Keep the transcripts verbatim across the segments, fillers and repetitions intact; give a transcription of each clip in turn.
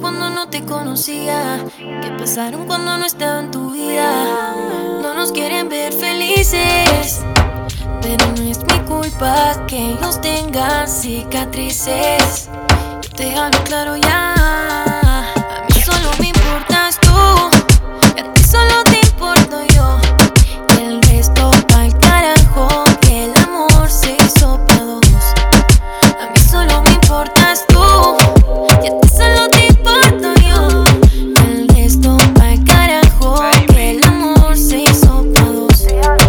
cuando no te conocía, que pasaron cuando no estaba en tu vida. No nos quieren ver felices, pero no es mi culpa que ellos tengan cicatrices. Yo te hablo claro ya, a mí solo me importas tú, y a ti solo te importo yo. Y el resto pa'l carajo, que el amor se hizo pa' dos. A mí solo me importas tú, y a ti solo te importo yo. Y el resto pa'l carajo, que el amor se hizo pa' dos.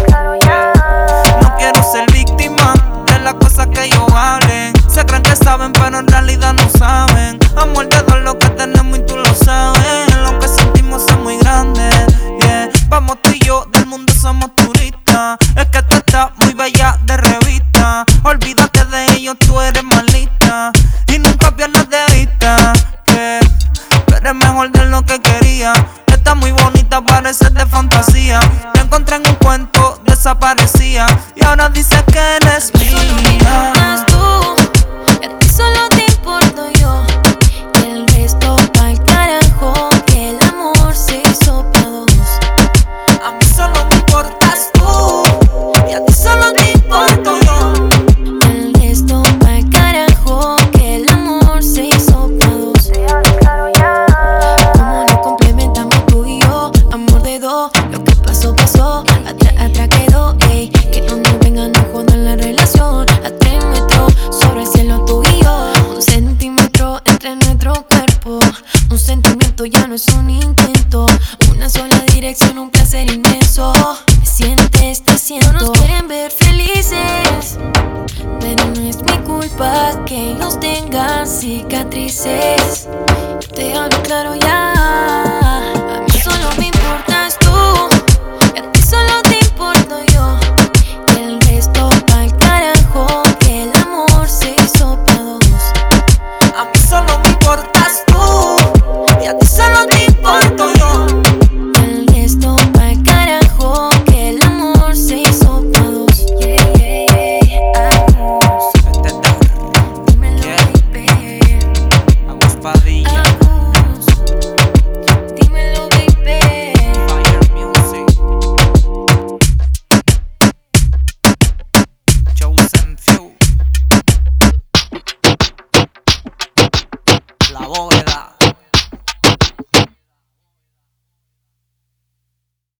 No quiero ser víctima de las cosas que ellos hablen. Se creen que saben, pero en realidad no saben. Amor de dos lo que tenemos y tú lo sabes. Lo que sentimos es muy grande, yeah. Vamos tú y yo, del mundo somos turistas. Es que tú estás muy bella de revista. Olvídate de ellos, tú eres más lista. Y nunca pierdas de vista que tú eres mejor de lo que quería. Estás muy bonita, parece de fantasía. Te encontré en un cuento, desaparecía. Y ahora dices que eres mía. Y a ti solo te importo yo. Y el resto pa'l carajo, que el amor se hizo pa' dos. A mí solo me importas tú, y a ti solo te importo yo. Y el resto pa'l carajo, que el amor se hizo pa' dos. Como nos complementamos tú y yo, amor de dos. Lo que pasó, pasó, atrás, atrás quedó, ey. Que no nos vengan a joder la relación. A tres metros sobre el cielo tú y yo. Un centímetro entre nuestro cuerpo. Un sentimiento ya no es un intento. Una sola dirección, un placer inmenso. Me sientes, te siento. No nos quieren ver felices, pero no es mi culpa que ellos tengan cicatrices. Yo te hablo claro ya,